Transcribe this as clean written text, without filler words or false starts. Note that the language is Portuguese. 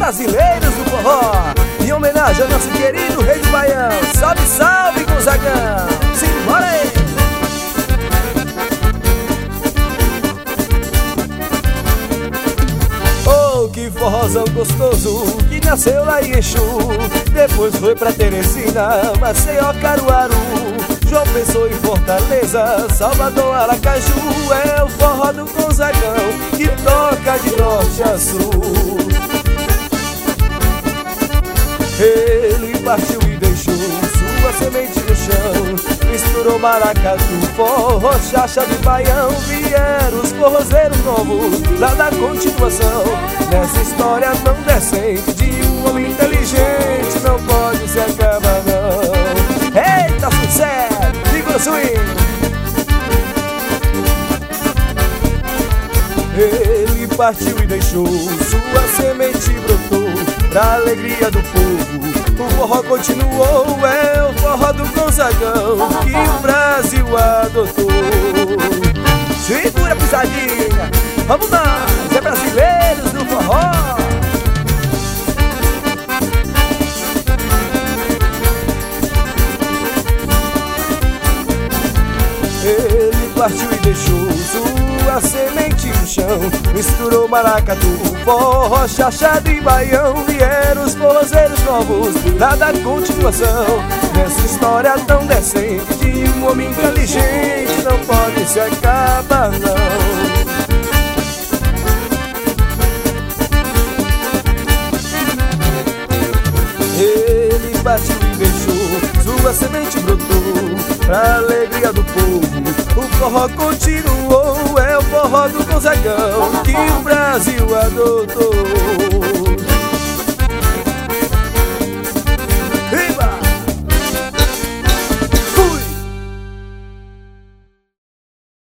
brasileiros do forró, em homenagem ao nosso querido rei do Baião. Salve, salve, Gonzagão! Simbora aí! Oh, que forrozão gostoso que nasceu lá em Exu, depois foi pra Teresina, Maceió, Caruaru, João Pessoa e Fortaleza, Salvador, Aracaju. É o forró do Gonzagão que toca de norte a sul. Ele partiu e deixou sua semente no chão, misturou maracatu, forró, chacha de baião. Vieram os forrozeiros novos pra dar continuação nessa história tão decente de um homem inteligente. Não pode se acabar não. Eita, sucesso! Fica o swing! Ele partiu e deixou sua semente brotou pra alegria do povo. O forró continuou, é o forró do Gonzagão que o Brasil adotou. Segura a pisadinha, vamos nós, é brasileiros do forró. Ele partiu e deixou sua semente no chão, misturou maracatu, forró, chacha de baião. Vieram os forrozeiros novos pra dar continuação nessa história tão decente de um homem inteligente. Não pode se acabar não. Ele partiu e deixou sua semente brotou pra alegria do povo. O forró continuou, é o forró do Gonzagão que o Brasil adotou.